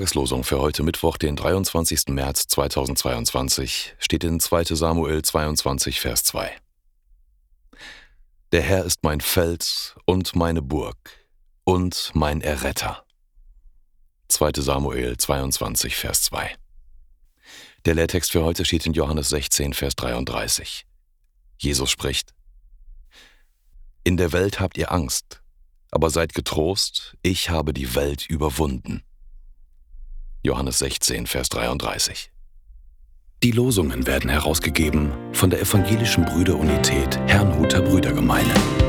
Tageslosung für heute Mittwoch, den 23. März 2022, steht in 2. Samuel 22, Vers 2. Der Herr ist mein Fels und meine Burg und mein Erretter. 2. Samuel 22, Vers 2. Der Lehrtext für heute steht in Johannes 16, Vers 33. Jesus spricht: In der Welt habt ihr Angst, aber seid getrost, ich habe die Welt überwunden. Johannes 16, Vers 33. Die Losungen werden herausgegeben von der Evangelischen Brüderunität Herrnhuter Brüdergemeine.